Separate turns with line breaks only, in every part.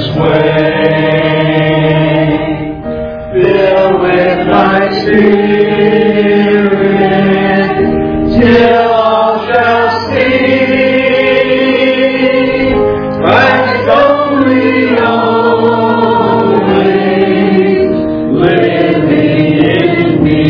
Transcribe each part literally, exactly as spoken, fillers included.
this way. Fill with thy Spirit, till all shall see Christ only, always living in me.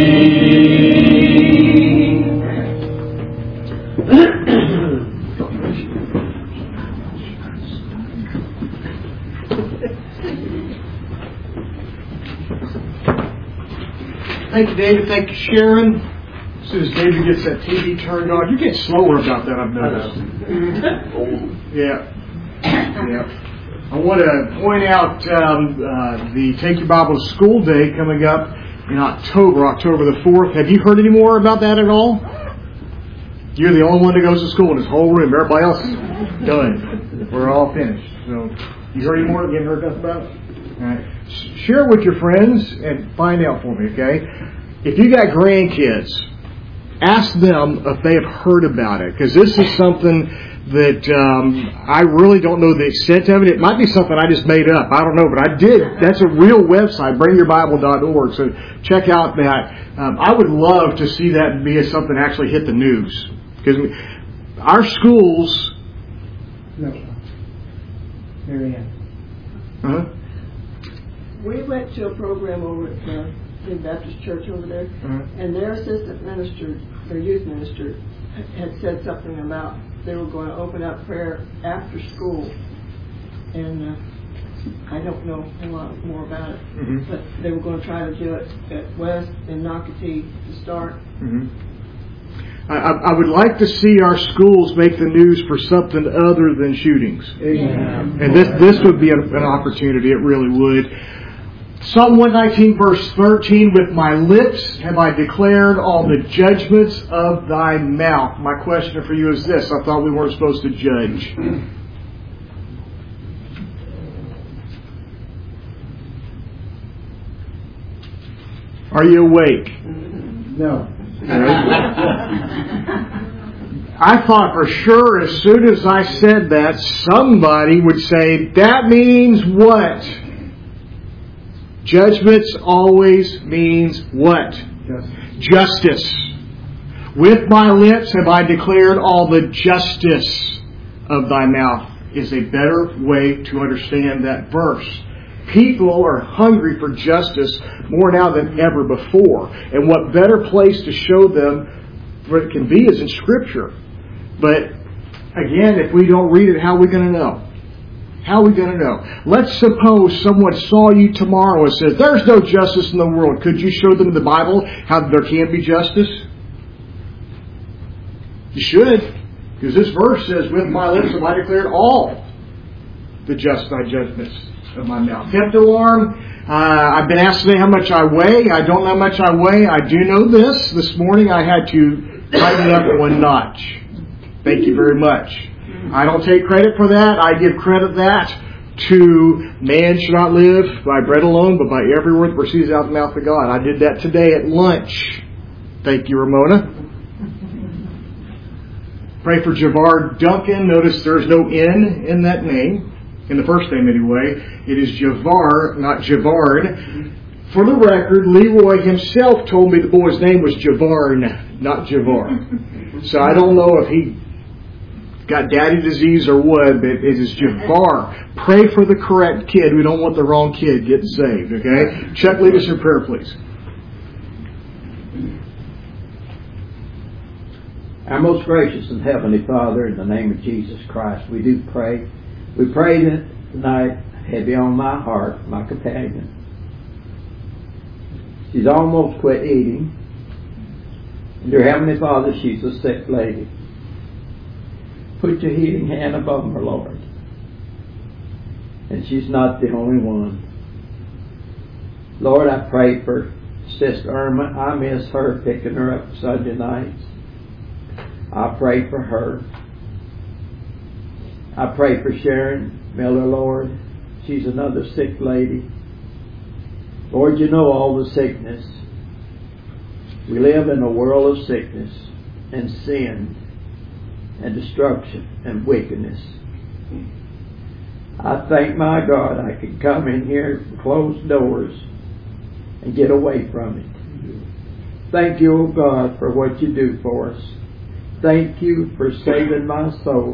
Thank you, David. Thank you, Sharon. As soon as David gets that T V turned on, you get slower about that, I've noticed. Yeah. Yeah. I want to point out um, uh, the Take Your Bible to School Day coming up in October, October the fourth. Have you heard any more about that at all? You're the only one that goes to school in this whole room. Everybody else is done. We're all finished. So, you heard any more? You haven't heard nothing about it? All right. Share it with your friends and find out for me, okay? If you got grandkids, ask them if they have heard about it, because this is something that um, I really don't know the extent of it. It might be something I just made up. I don't know, but I did. That's a real website, bring your bible dot org, so check out that. Um, I would love to see that be something that actually hit the news, because our schools...
No. Marianne.
Uh-huh.
We went to a program over at the uh, Baptist Church over there,
uh-huh.
and their assistant minister, their youth minister, had said something about they were going to open up prayer after school. And uh, I don't know a lot more about it,
mm-hmm.
but they were going to try to do it at West and Nocatee to start.
Mm-hmm. I, I would like to see our schools make the news for something other than shootings.
Yeah.
And this this would be an, an opportunity. It really would. Psalm one nineteen, verse thirteen, with my lips have I declared all the judgments of thy mouth. My question for you is this. I thought we weren't supposed to judge. Are you awake?
No.
I thought for sure as soon as I said that, somebody would say, that means what? Judgments always means what?
Justice.
Justice. With my lips have I declared all the justice of thy mouth is a better way to understand that verse. People are hungry for justice more now than ever before. And what better place to show them what it can be is in Scripture. But again, if we don't read it, how are we going to know? How are we going to know? Let's suppose someone saw you tomorrow and says, there's no justice in the world. Could you show them in the Bible how there can be justice? You should. Because this verse says, with my lips have I declared all the just thy judgments of my mouth. Theft alarm. Uh, I've been asked today how much I weigh. I don't know how much I weigh. I do know this. This morning I had to tighten it up one notch. Thank you very much. I don't take credit for that. I give credit that to man should not live by bread alone, but by every word that proceeds out of the mouth of God. I did that today at lunch. Thank you, Ramona. Pray for Javar Duncan. Notice there's no N in that name. In the first name anyway. It is Javar, not Javard. For the record, Leroy himself told me the boy's name was Javarn, not Javar. So I don't know if he got daddy disease or what, but it is Javar. Pray for the correct kid. We don't want the wrong kid getting saved, okay? Chuck, lead us in prayer, please.
Our most gracious and heavenly Father, in the name of Jesus Christ, we do pray. We pray that tonight, heavy on my heart, my companion. She's almost quit eating. And dear Heavenly Father, she's a sick lady. Put your healing hand above her, Lord. And she's not the only one. Lord, I pray for Sister Irma. I miss her picking her up Sunday nights. I pray for her. I pray for Sharon Miller, Lord. She's another sick lady. Lord, you know all the sickness. We live in a world of sickness and sin and destruction and wickedness. I thank my God I can come in here, close doors, and get away from it. Thank you, O God, for what you do for us. Thank you for saving my soul.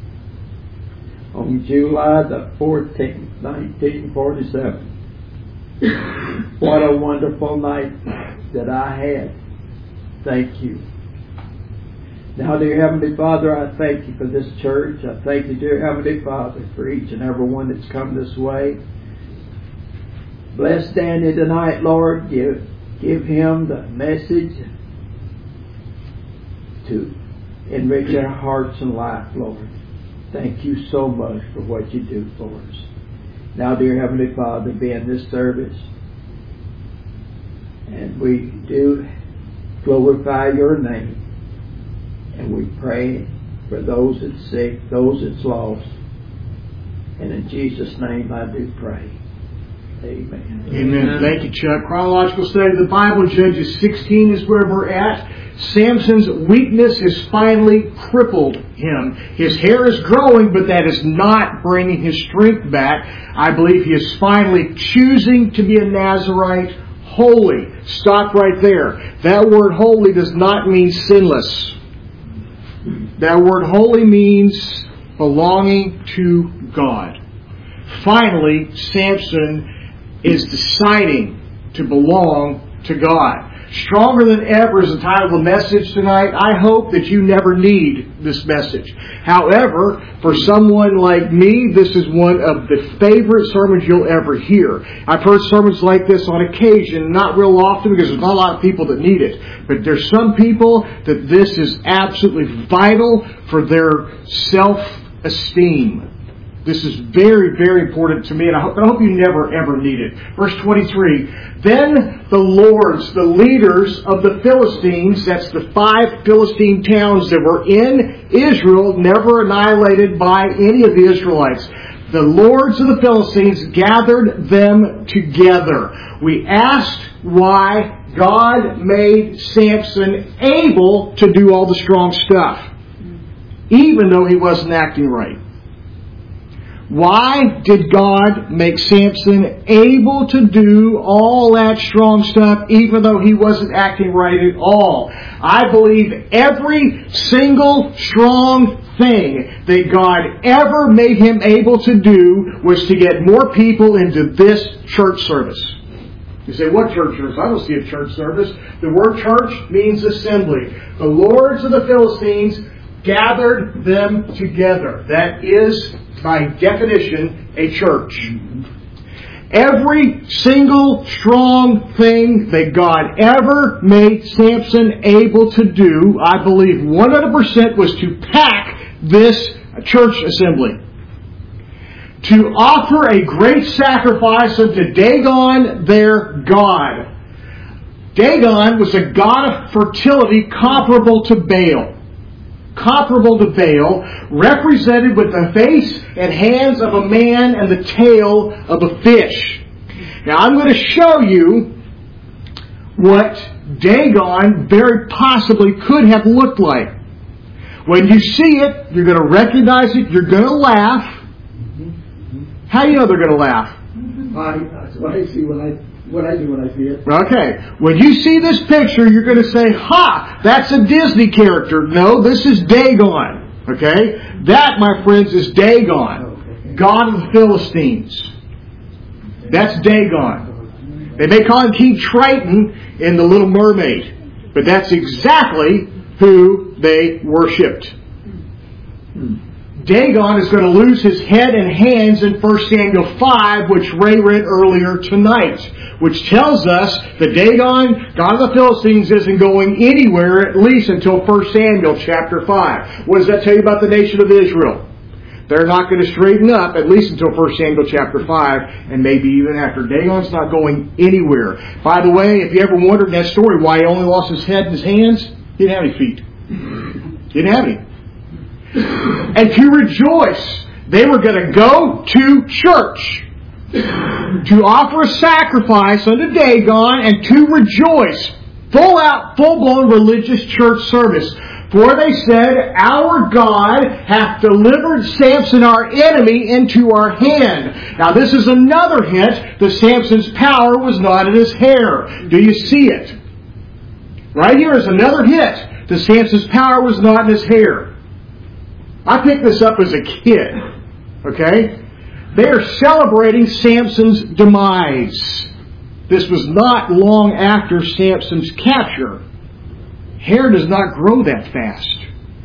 On July the fourteenth, nineteen forty-seven. What a wonderful night that I had. Thank you. Now, dear Heavenly Father, I thank you for this church. I thank you, dear Heavenly Father, for each and every one that's come this way. Bless Danny tonight, Lord. Give, give him the message to enrich our hearts and life, Lord. Thank you so much for what you do for us. Now, dear Heavenly Father, be in this service. And we do glorify your name. And we pray for those that's sick, those that's lost. And in Jesus' name I do pray. Amen.
Amen. Thank you, Chuck. Chronological study of the Bible, Judges sixteen is where we're at. Samson's weakness has finally crippled him. His hair is growing, but that is not bringing his strength back. I believe he is finally choosing to be a Nazirite, holy. Stop right there. That word holy does not mean sinless. That word holy means belonging to God. Finally, Samson is deciding to belong to God. Stronger Than Ever is the title of the message tonight. I hope that you never need this message. However, for someone like me, this is one of the favorite sermons you'll ever hear. I've heard sermons like this on occasion, not real often because there's not a lot of people that need it. But there's some people that this is absolutely vital for their self-esteem. This is very, very important to me, and I hope, I hope you never, ever need it. Verse twenty-three, then the lords, the leaders of the Philistines, that's the five Philistine towns that were in Israel, never annihilated by any of the Israelites. The lords of the Philistines gathered them together. We asked why God made Samson able to do all the strong stuff, even though he wasn't acting right. Why did God make Samson able to do all that strong stuff even though he wasn't acting right at all? I believe every single strong thing that God ever made him able to do was to get more people into this church service. You say, what church service? I don't see a church service. The word church means assembly. The lords of the Philistines gathered them together. That is, by definition, a church. Every single strong thing that God ever made Samson able to do, I believe one hundred percent was to pack this church assembly. To offer a great sacrifice unto Dagon, their god. Dagon was a god of fertility comparable to Baal. Comparable to Baal, represented with the face and hands of a man and the tail of a fish. Now I'm going to show you what Dagon very possibly could have looked like. When you see it, you're going to recognize it, you're going to laugh. How do you know they're going to laugh?
I, that's what I see when I what I do when I see it.
Okay. When you see this picture, you're going to say, ha, that's a Disney character. No, this is Dagon. Okay? That, my friends, is Dagon. God of the Philistines. That's Dagon. They may call him King Triton in The Little Mermaid. But that's exactly who they worshipped. Dagon is going to lose his head and hands in First Samuel five, which Ray read earlier tonight, which tells us that Dagon, God of the Philistines, isn't going anywhere at least until First Samuel chapter five. What does that tell you about the nation of Israel? They're not going to straighten up at least until First Samuel chapter five, and maybe even after. Dagon's not going anywhere. By the way, if you ever wondered in that story why he only lost his head and his hands, he didn't have any feet. He didn't have any. And to rejoice, they were going to go to church to offer a sacrifice unto Dagon and to rejoice. Full out, full blown religious church service. For they said, Our God hath delivered Samson our enemy into our hand. Now this is another hint that Samson's power was not in his hair. Do you see it? Right here is another hint that Samson's power was not in his hair. I picked this up as a kid. Okay? They are celebrating Samson's demise. This was not long after Samson's capture. Hair does not grow that fast.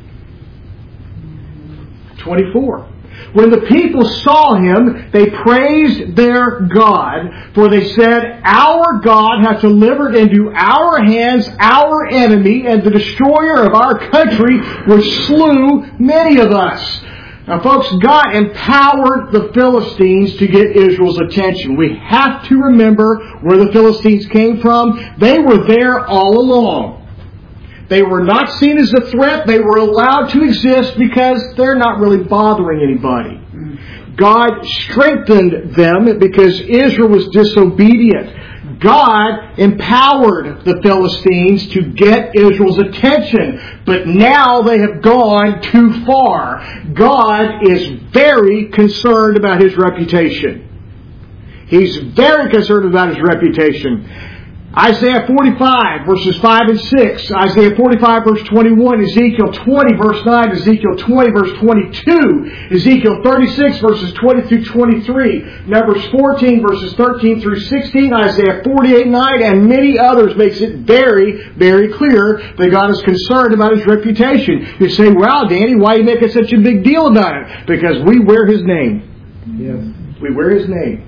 twenty-four. When the people saw him, they praised their God, for they said, Our God hath delivered into our hands our enemy, and the destroyer of our country, which slew many of us. Now, folks, God empowered the Philistines to get Israel's attention. We have to remember where the Philistines came from. They were there all along. They were not seen as a threat. They were allowed to exist because they're not really bothering anybody. God strengthened them because Israel was disobedient. God empowered the Philistines to get Israel's attention. But now they have gone too far. God is very concerned about His reputation. He's very concerned about His reputation. Isaiah forty-five, verses five and six. Isaiah forty-five, verse twenty-one. Ezekiel twenty, verse nine. Ezekiel twenty, verse twenty-two. Ezekiel thirty-six, verses twenty through twenty-three. Numbers fourteen, verses thirteen through sixteen. Isaiah forty-eight, nine, and many others makes it very, very clear that God is concerned about His reputation. You say, well, Danny, why are you making such a big deal about it? Because we wear His name.
Yes.
We wear His name.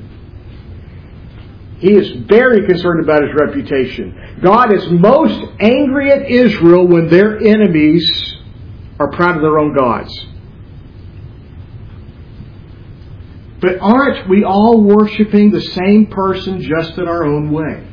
He is very concerned about His reputation. God is most angry at Israel when their enemies are proud of their own gods. But aren't we all worshiping the same person just in our own way?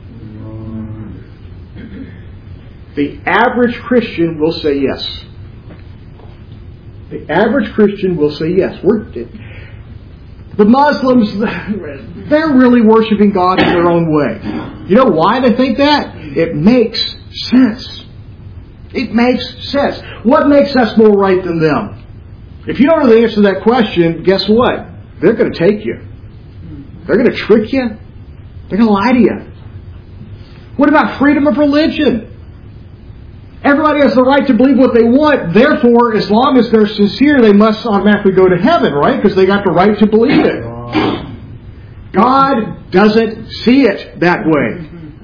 The average Christian will say yes. The average Christian will say yes. We're, the Muslims, they're really worshiping God in their own way. You know why they think that? It makes sense. It makes sense. What makes us more right than them? If you don't know the answer to that question, guess what? They're going to take you. They're going to trick you. They're going to lie to you. What about freedom of religion? Everybody has the right to believe what they want. Therefore, as long as they're sincere, they must automatically go to heaven, right? Because they got the right to believe it. God doesn't see it that way.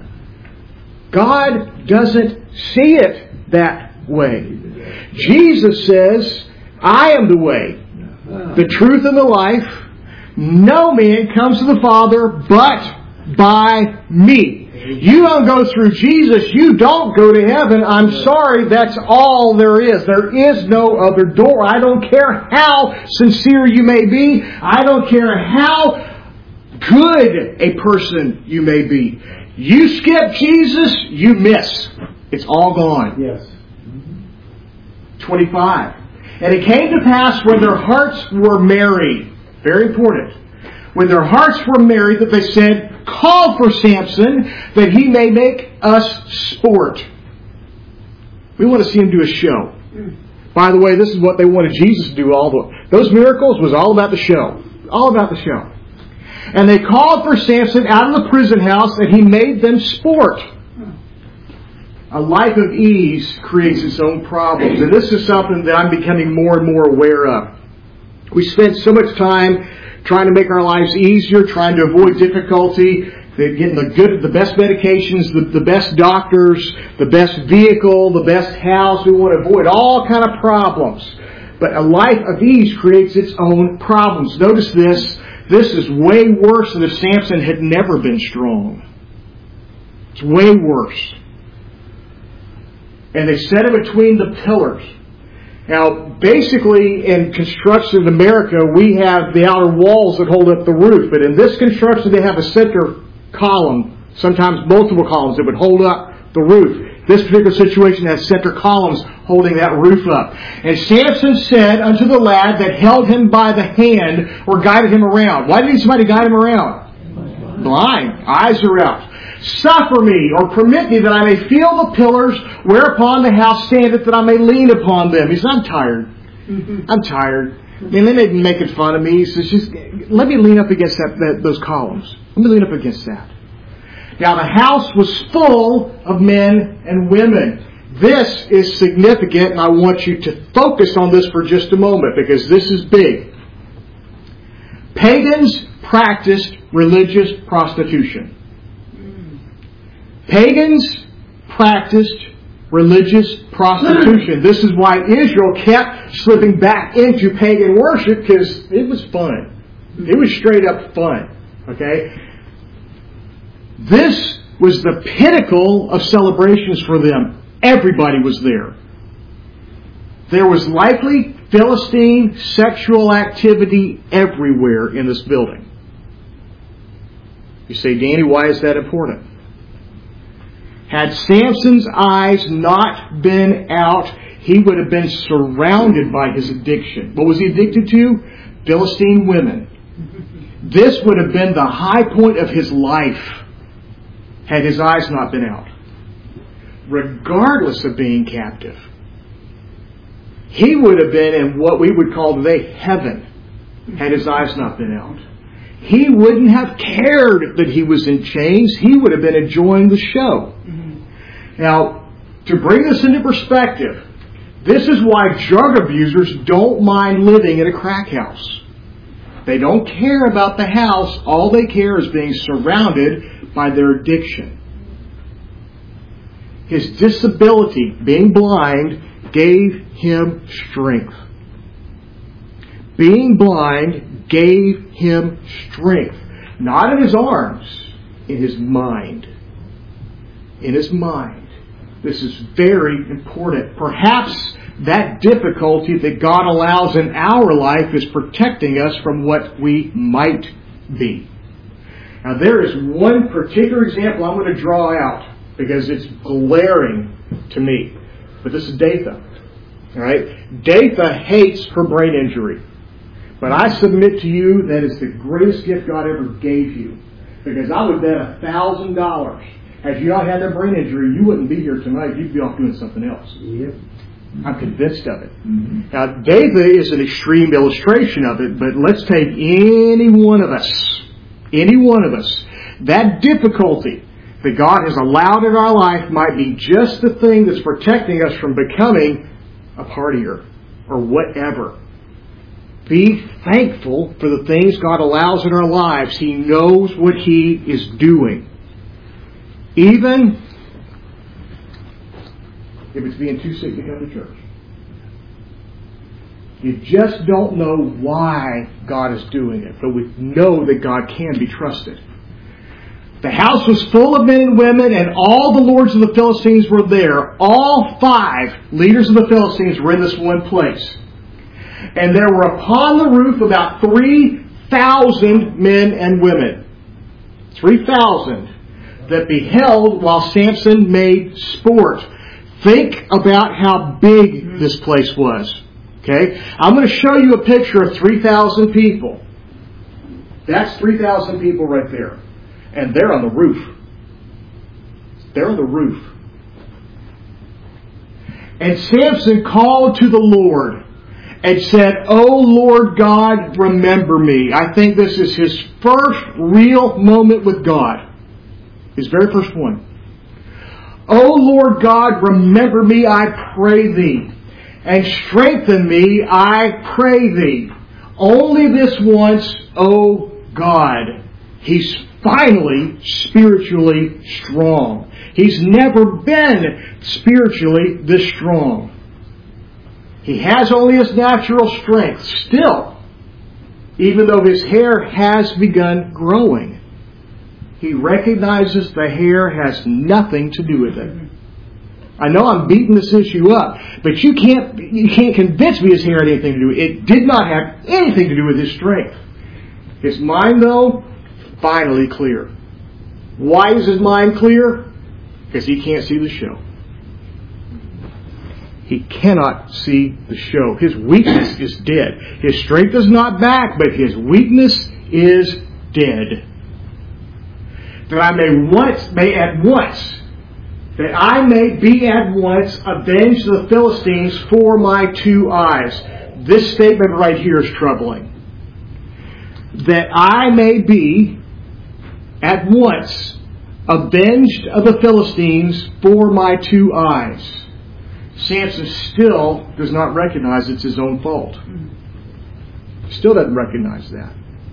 God doesn't see it that way. Jesus says, I am the way, the truth, and the life. No man comes to the Father but by me. You don't go through Jesus, you don't go to heaven. I'm sorry, that's all there is. There is no other door. I don't care how sincere you may be. I don't care how good a person you may be. You skip Jesus, you miss. It's all gone.
Yes.
twenty-five. And it came to pass when their hearts were merry. Very important. When their hearts were merry, that they said, call for Samson, that he may make us sport. We want to see him do a show. By the way, this is what they wanted Jesus to do. All the those miracles was all about the show. All about the show. And they called for Samson out of the prison house, and he made them sport. A life of ease creates its own problems. And this is something that I'm becoming more and more aware of. We spend so much time trying to make our lives easier, trying to avoid difficulty, getting the good, the best medications, the, the best doctors, the best vehicle, the best house. We want to avoid all kind of problems. But a life of ease creates its own problems. Notice this. This is way worse than if Samson had never been strong. It's way worse. And they set him between the pillars. Now, basically, in construction in America, we have the outer walls that hold up the roof. But in this construction, they have a center column, sometimes multiple columns, that would hold up the roof. This particular situation has center columns holding that roof up. And Samson said unto the lad that held him by the hand or guided him around. Why did he need somebody to guide him around? Blind. Eyes are out. Suffer me, or permit me, that I may feel the pillars whereupon the house standeth, that I may lean upon them. He says, I'm tired. I'm tired. I mean, they may be making fun of me. He says, just let me lean up against that, that, those columns. Let me lean up against that. Now, the house was full of men and women. This is significant, and I want you to focus on this for just a moment, because this is big. Pagans practiced religious prostitution. Pagans practiced religious prostitution. This is why Israel kept slipping back into pagan worship, because it was fun. It was straight up fun. Okay? This was the pinnacle of celebrations for them. Everybody was there. There was likely Philistine sexual activity everywhere in this building. You say, Danny, why is that important? Had Samson's eyes not been out, he would have been surrounded by his addiction. What was he addicted to? Philistine women. This would have been the high point of his life had his eyes not been out. Regardless of being captive, he would have been in what we would call today heaven had his eyes not been out. He wouldn't have cared that he was in chains. He would have been enjoying the show. Mm-hmm. Now, to bring this into perspective, this is why drug abusers don't mind living in a crack house. They don't care about the house. All they care is being surrounded by their addiction. His disability, being blind, gave him strength. Being blind gave him strength. Not in his arms, in his mind. In his mind. This is very important. Perhaps that difficulty that God allows in our life is protecting us from what we might be. Now, there is one particular example I'm going to draw out because it's glaring to me. But this is Datha. All right? Datha hates her brain injury. But I submit to you that it's the greatest gift God ever gave you. Because I would bet a thousand dollars. Had you not had that brain injury, you wouldn't be here tonight. You'd be off doing something else.
Yep.
I'm convinced of it. Mm-hmm. Now, Datha is an extreme illustration of it, but let's take any one of us. Any one of us. That difficulty that God has allowed in our life might be just the thing that's protecting us from becoming a partier or whatever. Be thankful for the things God allows in our lives. He knows what He is doing. Even if it's being too sick to come to church. You just don't know why God is doing it, but we know that God can be trusted. The house was full of men and women, and all the lords of the Philistines were there. All five leaders of the Philistines were in this one place. And there were upon the roof about three thousand men and women. three thousand that beheld while Samson made sport. Think about how big this place was. Okay? I'm going to show you a picture of three thousand people. That's three thousand people right there. And they're on the roof. They're on the roof. And Samson called to the Lord and said, "O Lord God, remember me." I think this is his first real moment with God. His very first one. "O Lord God, remember me, I pray thee. And strengthen me, I pray thee. Only this once, O God." He's finally spiritually strong. He's never been spiritually this strong. He has only his natural strength still, even though his hair has begun growing. He recognizes the hair has nothing to do with it. I know I'm beating this issue up, but you can't you can't convince me his hair had anything to do with it. It did not have anything to do with his strength. His mind, though, finally clear. Why is his mind clear? Because he can't see the show. He cannot see the show. His weakness is dead. His strength is not back, but his weakness is dead. that I may once, may at once, that I may be at once avenge the Philistines for my two eyes. This statement right here is troubling. That I may be at once avenged of the Philistines for my two eyes. Samson still does not recognize it's his own fault. Still doesn't recognize that.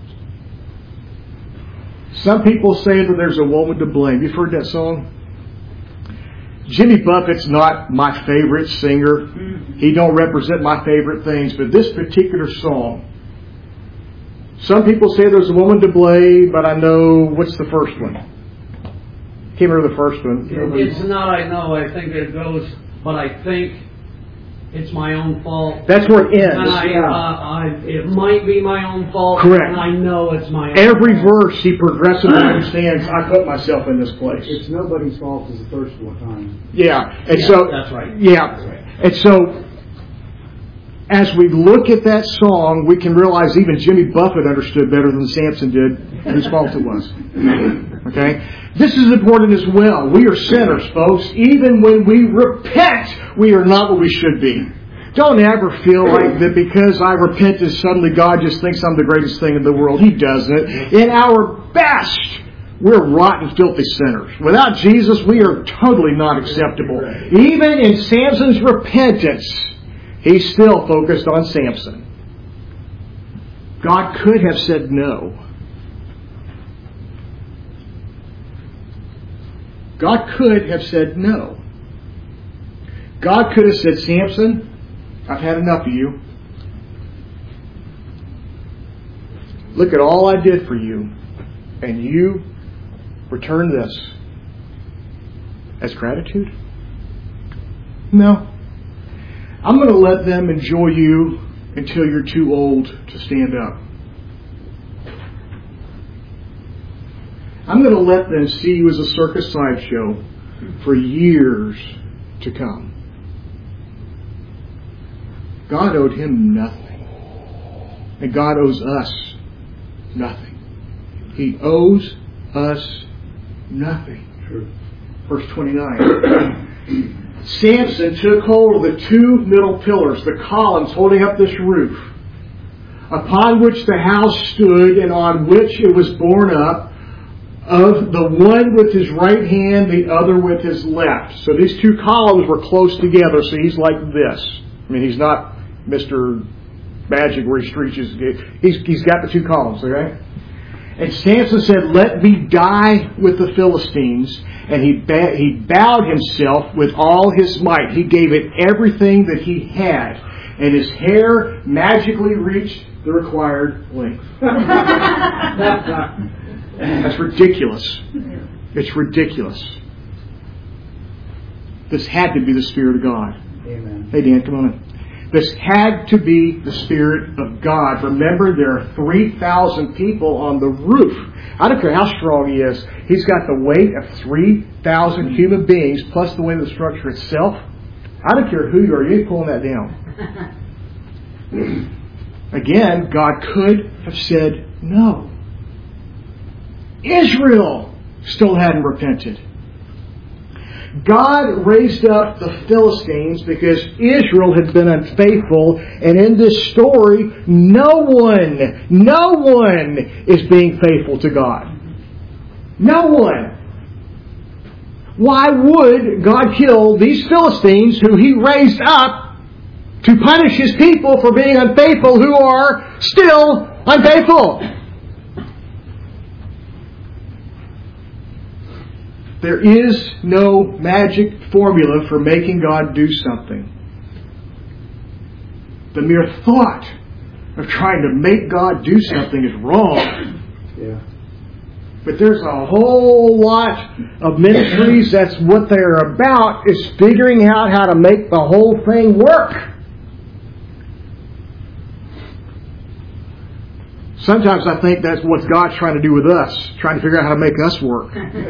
Some people say that there's a woman to blame. You've heard that song? Jimmy Buffett's not my favorite singer. He don't represent my favorite things, but this particular song, some people say there's a woman to blame, but I know, what's the first one? Can't remember the first one.
It's not I know, I think it goes, but I think it's my own fault.
That's where it ends.
And I,
yeah.
uh, I, it might be my own fault.
Correct.
And I know it's my own
Every
fault.
verse he progressively understands, I put myself in this place.
It's nobody's fault is the first one time.
Yeah. And
Yeah,
so,
that's right.
Yeah.
That's right.
And so, as we look at that song, we can realize even Jimmy Buffett understood better than Samson did whose fault it was. Okay? This is important as well. We are sinners, folks. Even when we repent, we are not what we should be. Don't ever feel like that because I repented, suddenly God just thinks I'm the greatest thing in the world. He doesn't. In our best, we're rotten, filthy sinners. Without Jesus, we are totally not acceptable. Even in Samson's repentance, he's still focused on Samson. God could have said no. God could have said no. God could have said, Samson, I've had enough of you. Look at all I did for you, and you return this as gratitude? No. I'm going to let them enjoy you until you're too old to stand up. I'm going to let them see you as a circus sideshow for years to come. God owed him nothing. And God owes us nothing. He owes us nothing.
True.
Verse twenty-nine. Samson took hold of the two middle pillars, the columns holding up this roof, upon which the house stood and on which it was borne up, of the one with his right hand, the other with his left. So these two columns were close together, so he's like this. I mean, he's not Mister Magic where he stretches. He's, he's got the two columns, okay? And Samson said, let me die with the Philistines. And he ba- he bowed himself with all his might. He gave it everything that he had. And his hair magically reached the required length. That's ridiculous. It's ridiculous. This had to be the Spirit of God.
Amen.
Hey, Dan, come on in. This had to be the Spirit of God. Remember, there are three thousand people on the roof. I don't care how strong he is. He's got the weight of three thousand human beings plus the weight of the structure itself. I don't care who you are. You ain't pulling that down. Again, God could have said no. Israel still hadn't repented. God raised up the Philistines because Israel had been unfaithful, and in this story, no one, no one is being faithful to God. No one. Why would God kill these Philistines who He raised up to punish His people for being unfaithful who are still unfaithful? There is no magic formula for making God do something. The mere thought of trying to make God do something is wrong.
Yeah.
But there's a whole lot of ministries that's what they're about, is figuring out how to make the whole thing work. Sometimes I think that's what God's trying to do with us, trying to figure out how to make us work.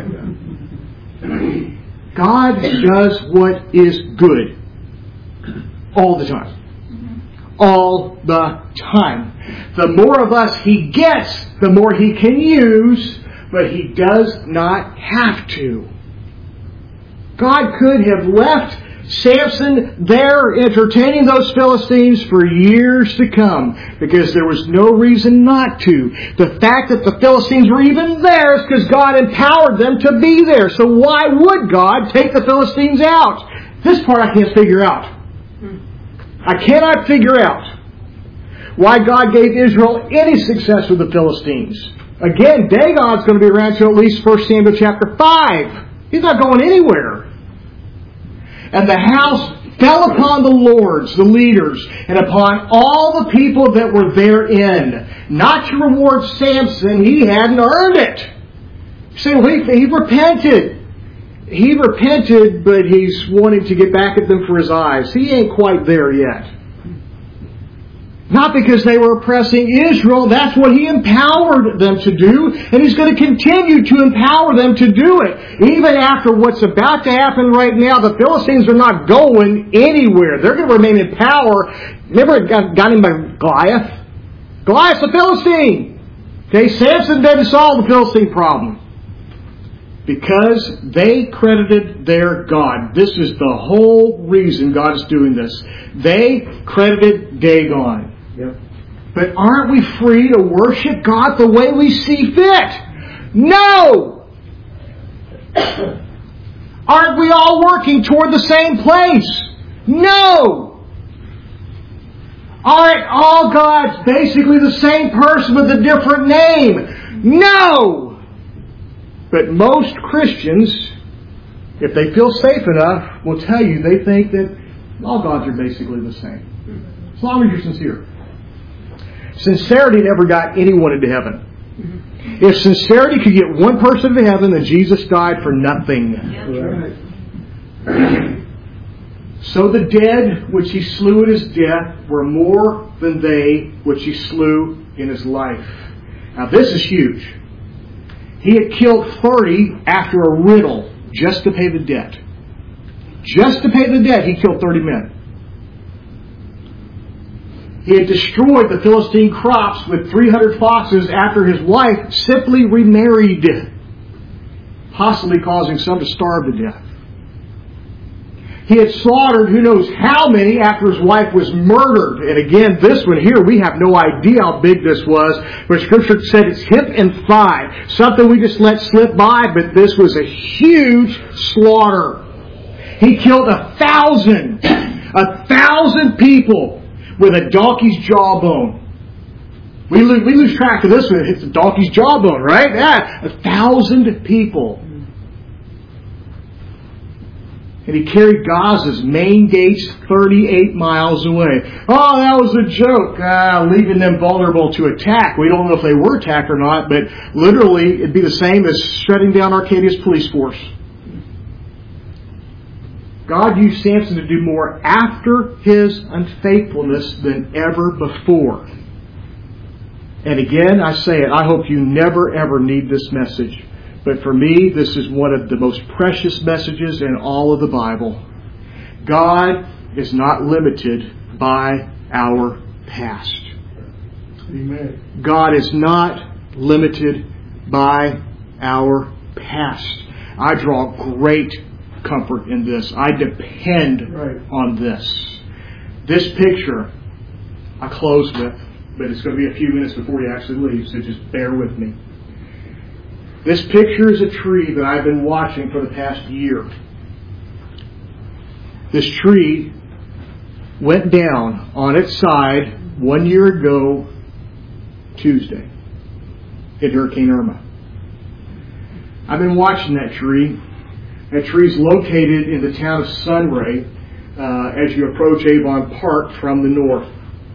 God does what is good all the time. All the time. The more of us He gets, the more He can use, but He does not have to. God could have left Samson there entertaining those Philistines for years to come, because there was no reason not to. The fact that the Philistines were even there is because God empowered them to be there. So why would God take the Philistines out? This part I can't figure out. I cannot figure out why God gave Israel any success with the Philistines. Again, Dagon's going to be around till at least First Samuel chapter five. He's not going anywhere. And the house fell upon the lords, the leaders, and upon all the people that were therein. Not to reward Samson, he hadn't earned it. You say, well, he, he repented. He repented, but he's wanting to get back at them for his eyes. He ain't quite there yet. Not because they were oppressing Israel. That's what He empowered them to do. And He's going to continue to empower them to do it. Even after what's about to happen right now, the Philistines are not going anywhere. They're going to remain in power. Remember a guy named Goliath? Goliath's a Philistine. Okay, Samson didn't solve the Philistine problem. Because they credited their God. This is the whole reason God is doing this. They credited Dagon.
Yep.
But aren't we free to worship God the way we see fit? No! Aren't we all working toward the same place? No! Aren't all gods basically the same person with a different name? No! But most Christians, if they feel safe enough, will tell you they think that all gods are basically the same. As long as you're sincere. Sincerity never got anyone into heaven. If sincerity could get one person to heaven, then Jesus died for nothing.
Right.
So the dead which He slew at His death were more than they which He slew in His life. Now this is huge. He had killed thirty after a riddle just to pay the debt. Just to pay the debt, He killed thirty men. He had destroyed the Philistine crops with three hundred foxes after his wife simply remarried, possibly causing some to starve to death. He had slaughtered who knows how many after his wife was murdered. And again, this one here, we have no idea how big this was. But Scripture said it's hip and thigh. Something we just let slip by, but this was a huge slaughter. He killed a thousand, a thousand people with a donkey's jawbone. We lose, we lose track of this one. It's a donkey's jawbone, right? Yeah, a thousand people. And he carried Gaza's main gates thirty-eight miles away. Oh, that was a joke, uh, leaving them vulnerable to attack. We don't know if they were attacked or not, but literally it'd be the same as shutting down Arcadia's police force. God used Samson to do more after his unfaithfulness than ever before. And again, I say it, I hope you never ever need this message. But for me, this is one of the most precious messages in all of the Bible. God is not limited by our past.
Amen.
God is not limited by our past. I draw great comfort in this. I depend
Right.
on this. This picture I close with, but it's going to be a few minutes before you actually leave, so just bear with me. This picture is a tree that I've been watching for the past year. This tree went down on its side one year ago, Tuesday, hit Hurricane Irma. I've been watching that tree. That tree is located in the town of Sunray uh, as you approach Avon Park from the north.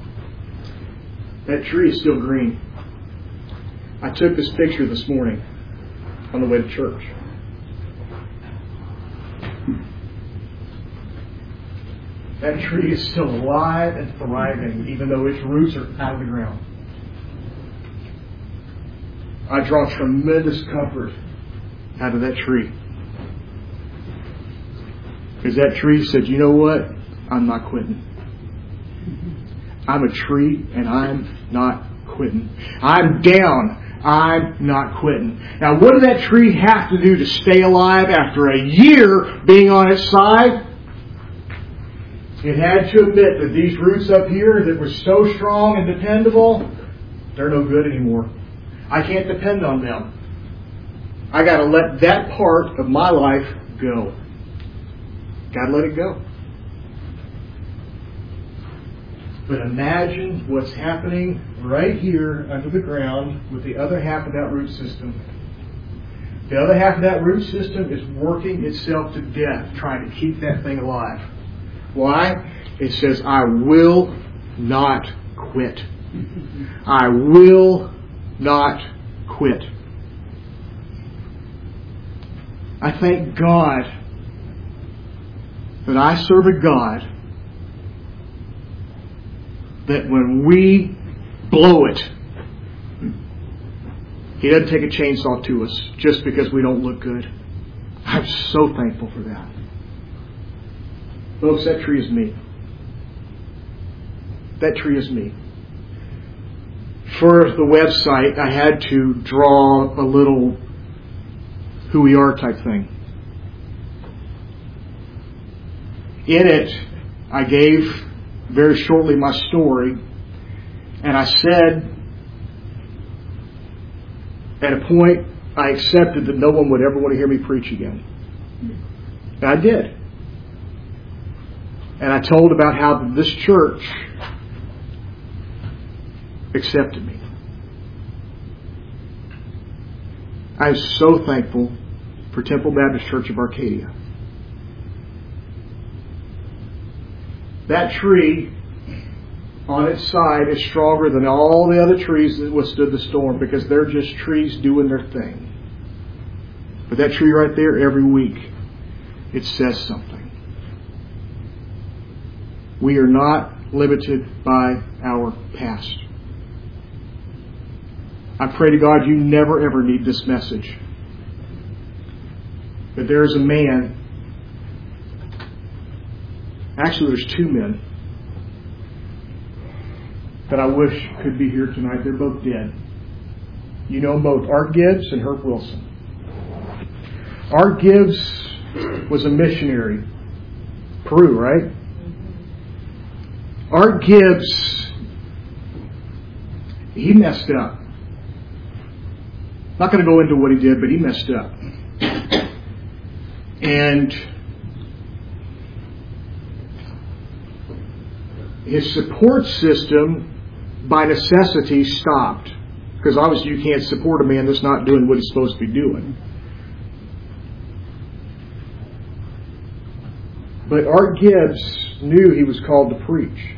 That tree is still green. I took this picture this morning on the way to church. That tree is still alive and thriving, even though its roots are out of the ground. I draw tremendous comfort out of that tree. Because that tree said, you know what? I'm not quitting. I'm a tree and I'm not quitting. I'm down I'm not quitting. Now, what did that tree have to do to stay alive after a year being on its side? It had to admit that these roots up here that were so strong and dependable, they're no good anymore. I can't depend on them. I got to let that part of my life go. Got to let it go. But imagine what's happening right here under the ground with the other half of that root system. The other half of that root system is working itself to death, trying to keep that thing alive. Why? It says, I will not quit. I will not quit. I thank God that I serve a God that when we blow it, He doesn't take a chainsaw to us just because we don't look good. I'm so thankful for that. Folks, that tree is me. That tree is me. For the website, I had to draw a little who we are type thing. In it, I gave very shortly my story, and I said at a point I accepted that no one would ever want to hear me preach again. And I did. And I told about how this church accepted me. I'm so thankful for Temple Baptist Church of Arcadia. That tree on its side is stronger than all the other trees that withstood the storm because they're just trees doing their thing. But that tree right there, every week, it says something. We are not limited by our past. I pray to God you never ever need this message. But there is a man, actually there's two men, that I wish could be here tonight. They're both dead. You know both, Art Gibbs and Herb Wilson. Art Gibbs was a missionary. Peru, right? Art Gibbs, he messed up. Not going to go into what he did, but he messed up. And his support system, by necessity, stopped. Because obviously you can't support a man that's not doing what he's supposed to be doing. But Art Gibbs knew he was called to preach.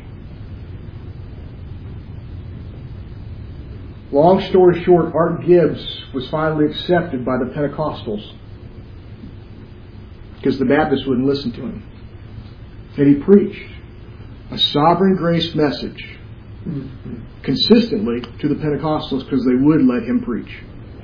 Long story short, Art Gibbs was finally accepted by the Pentecostals because the Baptists wouldn't listen to him. And he preached a sovereign grace message consistently to the Pentecostals because they would let him preach.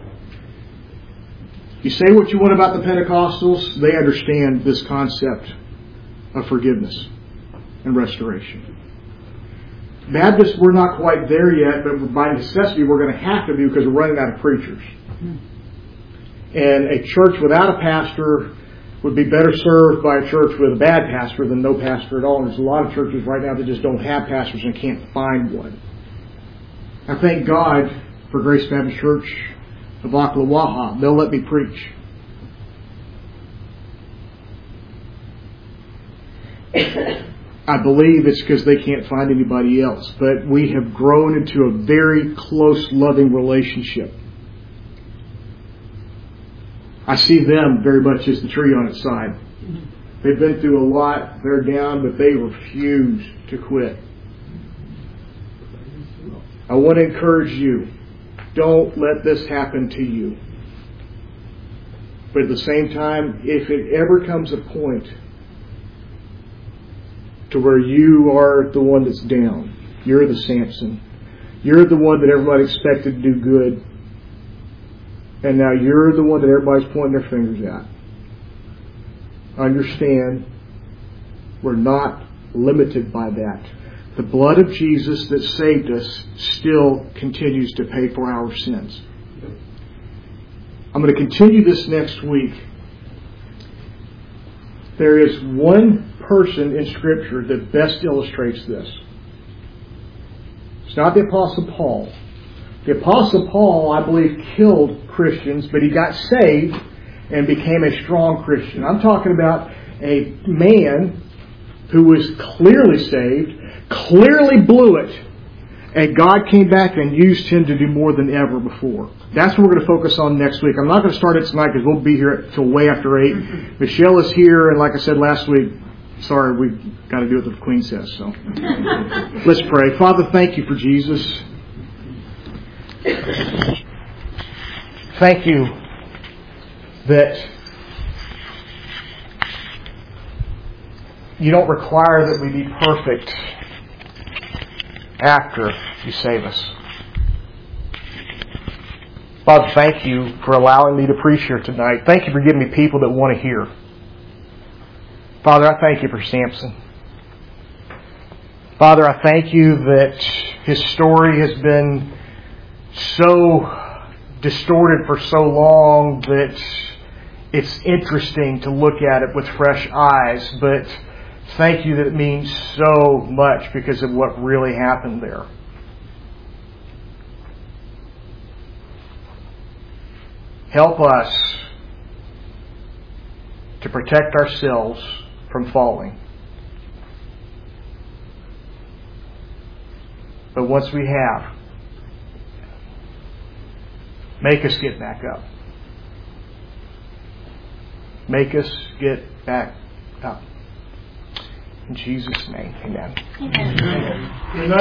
You say what you want about the Pentecostals, they understand this concept of forgiveness and restoration. Baptists, we're not quite there yet, but by necessity we're going to have to be because we're running out of preachers. And a church without a pastor would be better served by a church with a bad pastor than no pastor at all. And there's a lot of churches right now that just don't have pastors and can't find one. I thank God for Grace Baptist Church of Ocklawaha. They'll let me preach. I believe it's because they can't find anybody else. But we have grown into a very close, loving relationship. I see them very much as the tree on its side. They've been through a lot. They're down, but they refuse to quit. I want to encourage you. Don't let this happen to you. But at the same time, if it ever comes a point to where you are the one that's down, you're the Samson. You're the one that everybody expected to do good. And now you're the one that everybody's pointing their fingers at. Understand, we're not limited by that. The blood of Jesus that saved us still continues to pay for our sins. I'm going to continue this next week. There is one person in Scripture that best illustrates this. It's not the Apostle Paul. The Apostle Paul, I believe, killed Christians, but he got saved and became a strong Christian. I'm talking about a man who was clearly saved, clearly blew it, and God came back and used him to do more than ever before. That's what we're going to focus on next week. I'm not going to start it tonight because we'll be here until way after eight. Michelle is here, and like I said last week, sorry, we've got to do what the Queen says. So let's pray. Father, thank you for Jesus. Thank you that you don't require that we be perfect after you save us. Father, thank you for allowing me to preach here tonight. Thank you for giving me people that want to hear. Father, I thank you for Samson. Father, I thank you that his story has been so distorted for so long that it's interesting to look at it with fresh eyes. But thank you that it means so much because of what really happened there. Help us to protect ourselves from falling. But once we have, make us get back up. Make us get back up. In Jesus' name, amen.
Amen.
Amen.